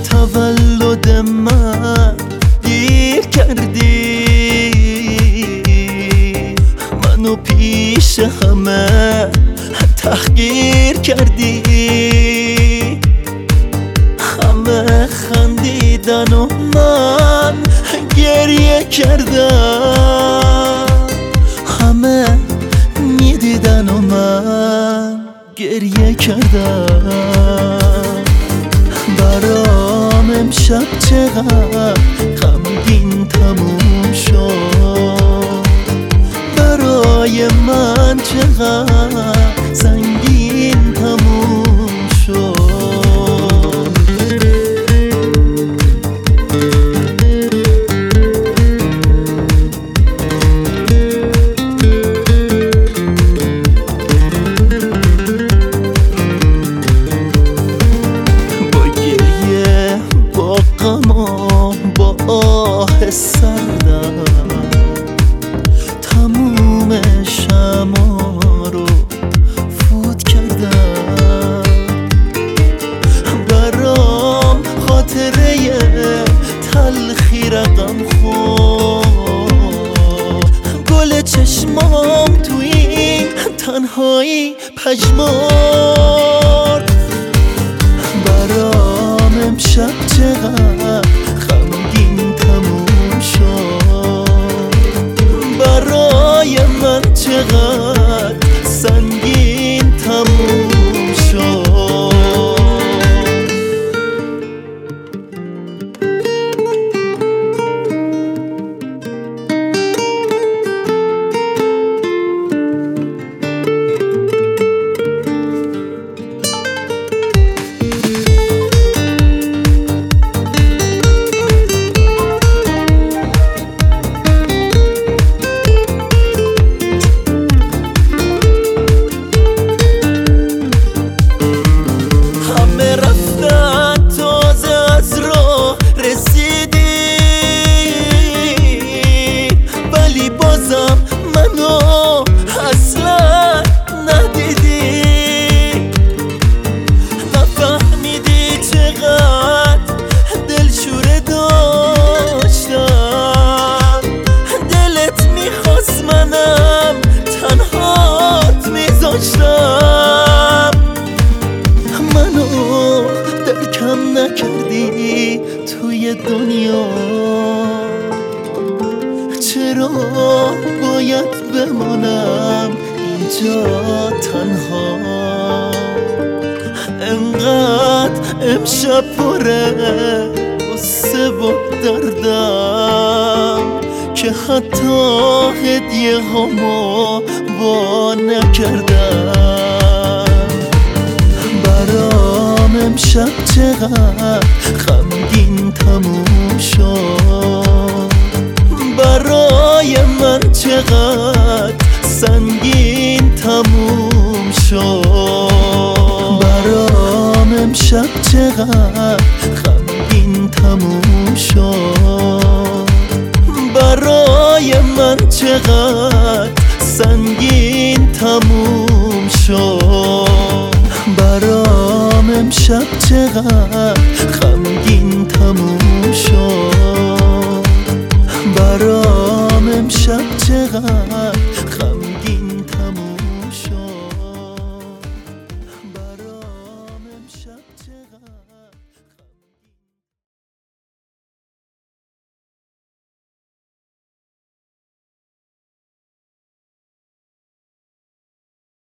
تولد من دیر کردی، منو پیش همه تحقیر کردی. همه خندیدن و من گریه کردم، همه میدیدن و من گریه کردم. برام امشب چقدر غمگین تموم شد، برای من چقدر سنگین تموم شد. با آه سردم تموم شما رو فوت کردم. برام خاطره تلخی رقم خورد، گل چشمام تو این تنهایی پژمرد. برام امشب چقدر غمگین تموم شد، برای من چقدر سنگین تموم شد. منو اصلا ندیدی، نفهمیدی چقدر دلشوره داشتم. دلت میخواست منم تنهات میذاشتم، منو درکم نکردی توی دنیا. چرا باید بمانم اینجا تنها؟ انقدر امشب پره غصه و دردم که حتی هدیه هامو وا نکردم. برام امشب چقدر غمگین تموم شد، برای من چقدر سنگین تموم شد. برام امشب چقدر غمگین تموم شد، برای من چقدر سنگین تموم شد. برام امشب چقدر غمگین تموم شد، برام امشب چقدر